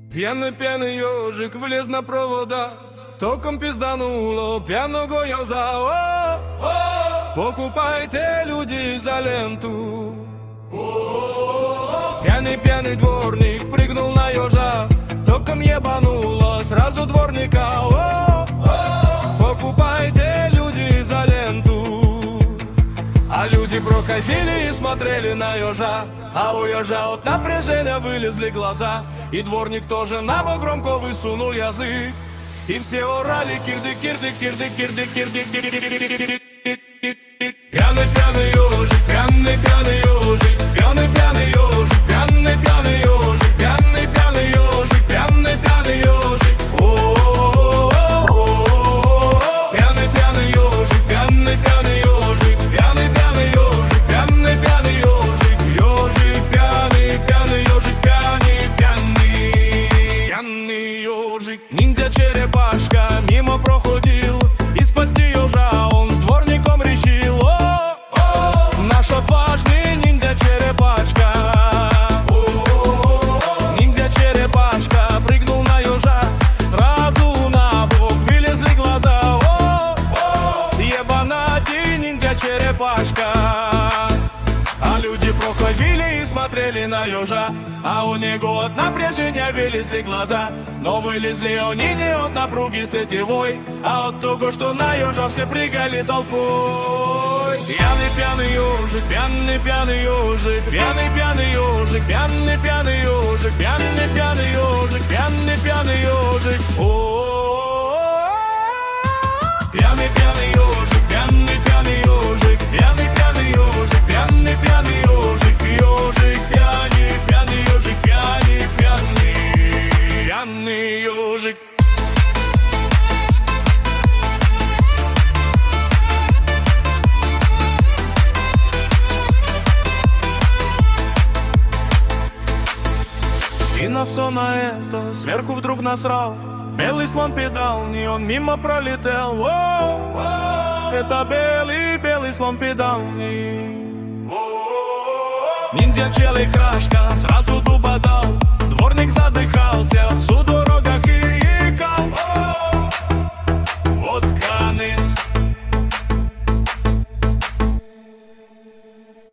Пьяный ежик влез на провода, током пиздануло пьяного ёза. Покупайте, люди, за ленту. Пьяный дворник прыгнул на ежа, током ебануло сразу дворника. Покупайте, люди, за ленту. А люди проходили и смотрели на ежа, а у ежа от напряжения вылезли глаза. И дворник тоже на бок громко высунул язык, и все орали кирдык, кирдык, кирдык, кирдык, кирдык, кирдык. Пьяный ежик, пьяный ежик, пьяный ежик, пьяный ежик, пьяный ежик, пьяный ежик. Пьяный ежик, пьяный ежик, пьяный ежик, пьяный ежик, ежик пьяный ежик, пьяный ежик. Ниндзя черепашка мимо проходил, и спасти ежа он с дворником решил. Наш отважный ниндзя черепашка. Ниндзя черепашка прыгнул на ежа, сразу на бок вылезли глаза. Ебанати ниндзя черепашка. А люди проходили и смотрели на ежа, а у него от напряжения вылезли глаза. Но вылезли они не от напруги сетевой, а от того, что на ежа все прыгали толпой. Пьяный ежик, пьяный ежик, пьяный ежик, пьяный ежик, пьяный ежик, пьяный ежик. Пьяный ежик, пьяный ежик, пьяный ежик, пьяный ежик, ежик пьяный ежик, пьяный ежик. И на все на это сверху вдруг насрал белый слон педальный, он мимо пролетел. Это белый слон педальный. Ниндзя челый крашка сразу дуба дал,